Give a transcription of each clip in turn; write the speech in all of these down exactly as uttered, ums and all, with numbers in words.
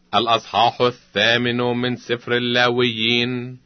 الأصحاح الثامن من سفر اللاويين.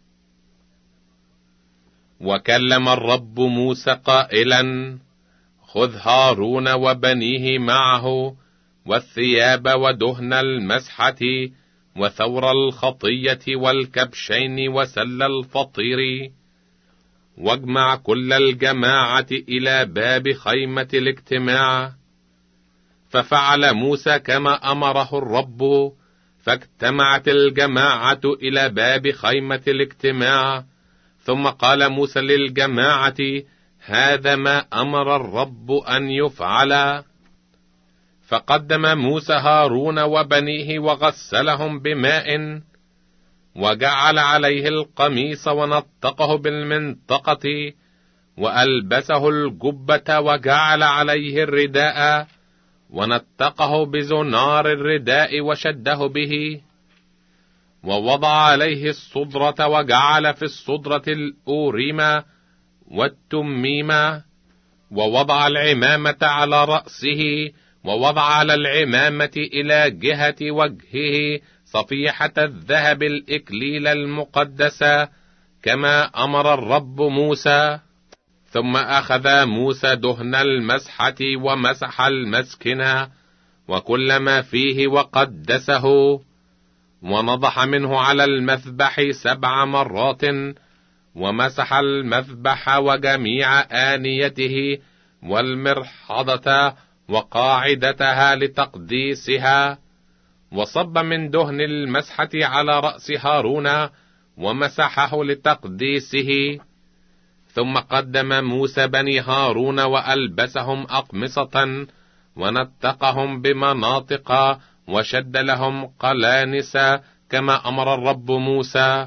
وكلم الرب موسى قائلا: خذ هارون وبنيه معه، والثياب ودهن المسحة وثور الخطية والكبشين وسل الفطير، واجمع كل الجماعة إلى باب خيمة الاجتماع. ففعل موسى كما أمره الرب، فاجتمعت الجماعة إلى باب خيمة الاجتماع. ثم قال موسى للجماعة: هذا ما أمر الرب أن يفعل. فقدم موسى هارون وبنيه وغسلهم بماء، وجعل عليه القميص ونطقه بالمنطقة، وألبسه الجبة، وجعل عليه الرداء ونطقه بزنار الرداء وشده به، ووضع عليه الصدرة، وجعل في الصدرة الأوريم والتميم، ووضع العمامة على رأسه، ووضع على العمامة إلى جهة وجهه صفيحة الذهب الإكليل المقدسة كما أمر الرب موسى. ثم أخذ موسى دهن المسحة ومسح المسكن وكل ما فيه وقدسه، ونضح منه على المذبح سبع مرات، ومسح المذبح وجميع آنيته والمرحضة وقاعدتها لتقديسها، وصب من دهن المسحة على رأس هارون ومسحه لتقديسه. ثم قدم موسى بني هارون وألبسهم أقمصة، ونتقهم بمناطق، وشد لهم قلانس كما أمر الرب موسى.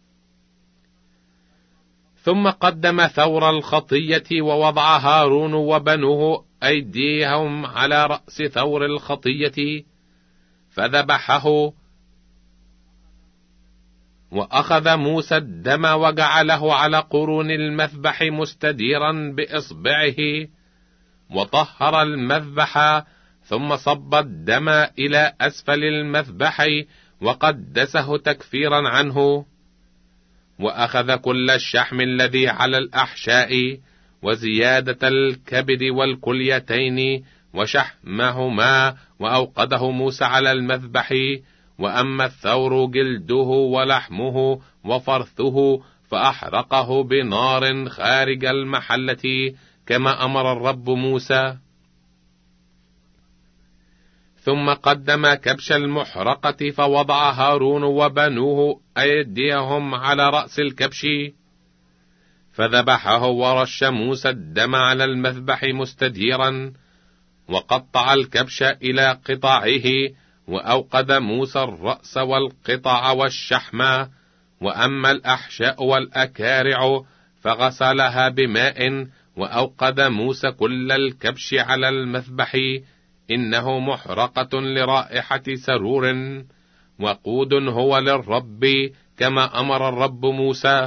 ثم قدم ثور الخطية، ووضع هارون وبنوه أيديهم على رأس ثور الخطية، فذبحه. وأخذ موسى الدم وجعله على قرون المذبح مستديرا بإصبعه، وطهر المذبح، ثم صب الدم إلى أسفل المذبح وقدسه تكفيرا عنه. وأخذ كل الشحم الذي على الأحشاء وزيادة الكبد والكليتين وشحمهما، وأوقده موسى على المذبح. وأما الثور جلده ولحمه وفرثه فأحرقه بنار خارج المحلة كما أمر الرب موسى. ثم قدم كبش المحرقة، فوضع هارون وبنوه أيديهم على رأس الكبش، فذبحه. ورش موسى الدم على المذبح مستديرا، وقطع الكبش إلى قطعه، وأوقد موسى الرأس والقطع والشحم. وأما الأحشاء والأكارع فغسلها بماء، وأوقد موسى كل الكبش على المذبح، إنه محرقة لرائحة سرور، وقود هو للرب كما أمر الرب موسى.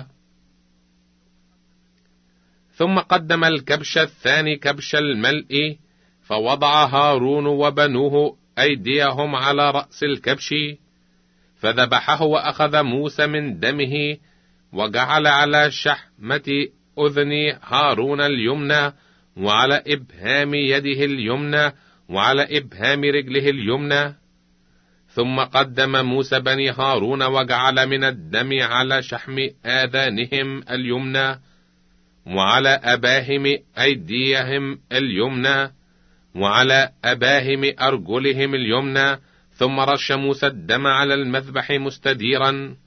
ثم قدم الكبش الثاني كبش الملء، فوضع هارون وبنوه أيديهم على رأس الكبش، فذبحه. وأخذ موسى من دمه وجعل على شحمة أذن هارون اليمنى، وعلى إبهام يده اليمنى، وعلى إبهام رجله اليمنى. ثم قدم موسى بني هارون وجعل من الدم على شحم آذانهم اليمنى، وعلى أباهم أيديهم اليمنى، وعلى أباهم أرجلهم اليمنى. ثم رش موسى الدم على المذبح مستديرا.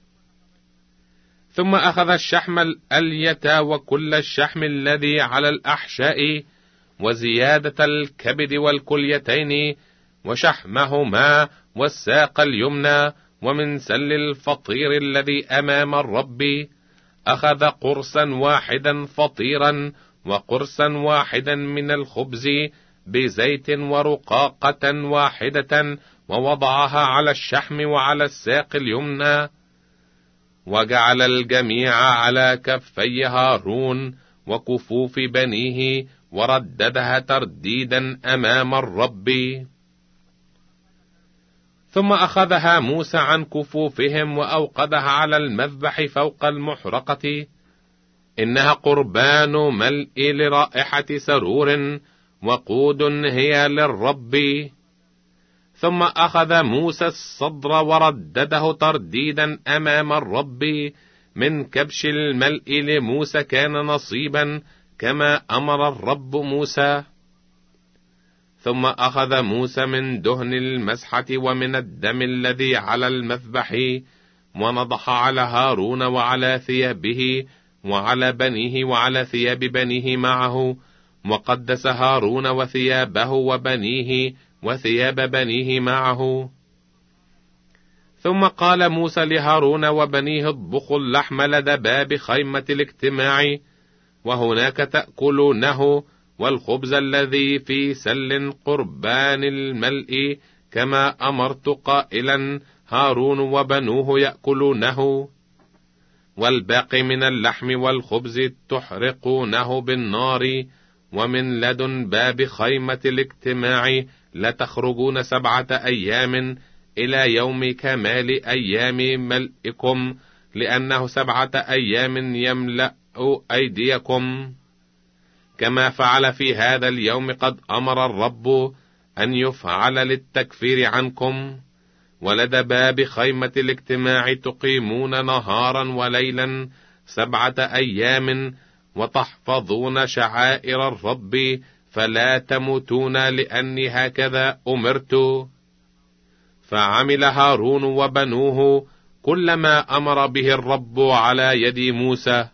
ثم أخذ الشحم الألية وكل الشحم الذي على الأحشاء وزيادة الكبد والكليتين وشحمهما والساق اليمنى، ومن سل الفطير الذي أمام الرب أخذ قرصا واحدا فطيرا، وقرصا واحدا من الخبز بزيت ورقاقة واحدة، ووضعها على الشحم وعلى الساق اليمنى، وجعل الجميع على كفي هارون وكفوف بنيه، ورددها ترديدا أمام الرب. ثم أخذها موسى عن كفوفهم وأوقدها على المذبح فوق المحرقة، إنها قربان ملء لرائحة سرور، وقود هي للرب. ثم أخذ موسى الصدر وردده ترديدا أمام الرب، من كبش الملء لموسى كان نصيبا كما أمر الرب موسى. ثم أخذ موسى من دهن المسحة ومن الدم الذي على المذبح، ونضح على هارون وعلى ثيابه وعلى بنيه وعلى ثياب بنيه معه، وقدس هارون وثيابه وبنيه وثياب بنيه معه. ثم قال موسى لهارون وبنيه: اطبخوا اللحم لدى باب خيمة الاجتماع، وهناك تأكلونه، والخبز الذي في سل قربان الملء، كما أمرت قائلا: هارون وبنوه يأكلونه، والباقي من اللحم والخبز تحرقونه بالنار، ومن لدن باب خيمة الاجتماع لتخرجون سبعة أيام إلى يوم كمال أيام ملئكم، لأنه سبعة أيام يملأ أيديكم، كما فعل في هذا اليوم قد أمر الرب أن يفعل للتكفير عنكم. ولدى باب خيمة الاجتماع تقيمون نهارا وليلا سبعة أيام، وتحفظون شعائر الرب، فلا تموتون، لأني هكذا أمرت. فعمل هارون وبنوه كل ما أمر به الرب على يد موسى.